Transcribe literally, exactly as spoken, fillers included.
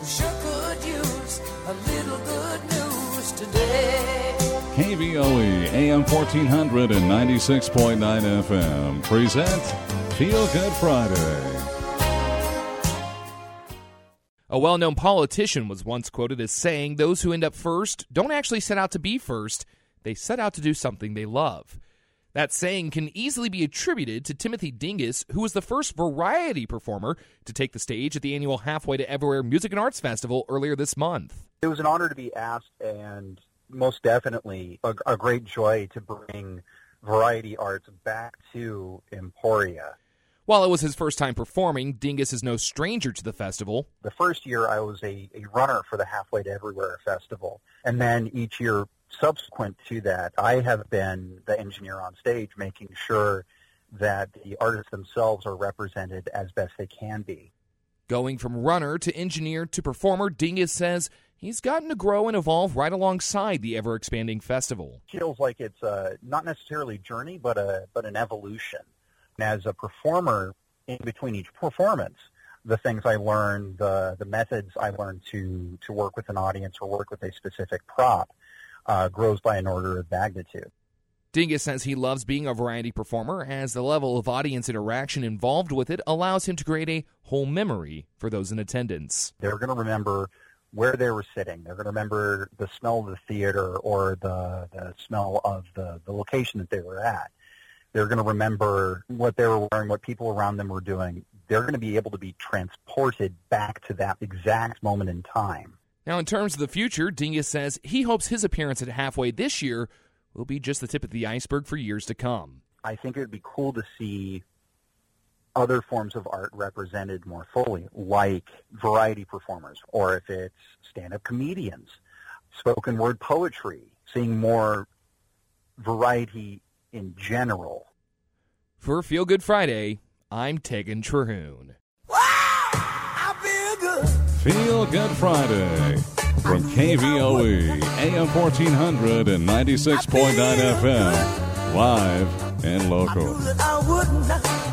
We sure could use a little good news today. K V O E, A M fourteen hundred and ninety-six point nine F M present Feel Good Friday. A well-known politician was once quoted as saying, "Those who end up first don't actually set out to be first. They set out to do something they love." That saying can easily be attributed to Timothy Dingus, who was the first variety performer to take the stage at the annual Halfway to Everywhere Music and Arts Festival earlier this month. It was an honor to be asked, and most definitely a, a great joy to bring variety arts back to Emporia. While it was his first time performing, Dingus is no stranger to the festival. The first year I was a, a runner for the Halfway to Everywhere Festival, and then each year subsequent to that, I have been the engineer on stage, making sure that the artists themselves are represented as best they can be. Going from runner to engineer to performer, Dingus says he's gotten to grow and evolve right alongside the ever-expanding festival. It feels like it's a, not necessarily a journey, but a but an evolution. As a performer, in between each performance, the things I learned, the the methods I learned to, to work with an audience or work with a specific prop, Uh, grows by an order of magnitude. Dingus says he loves being a variety performer as the level of audience interaction involved with it allows him to create a whole memory for those in attendance. They're going to remember where they were sitting. They're going to remember the smell of the theater or the, the smell of the, the location that they were at. They're going to remember what they were wearing, what people around them were doing. They're going to be able to be transported back to that exact moment in time. Now, in terms of the future, Dingus says he hopes his appearance at Halfway this year will be just the tip of the iceberg for years to come. I think it would be cool to see other forms of art represented more fully, like variety performers, or if it's stand-up comedians, spoken word poetry, seeing more variety in general. For Feel Good Friday, I'm Tegan Terhune. Feel Good Friday from K V O E, A M fourteen hundred and ninety-six point nine F M, live and local.